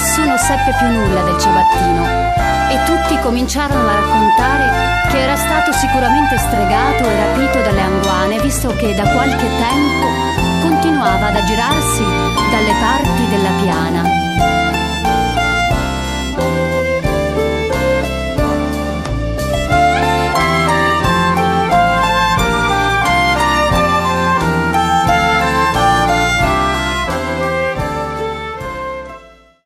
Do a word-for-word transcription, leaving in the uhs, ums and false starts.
nessuno seppe più nulla del ciabattino e tutti cominciarono a raccontare che era stato sicuramente stregato e rapito dalle anguane, visto che da qualche tempo continuava ad aggirarsi dalle parti della piana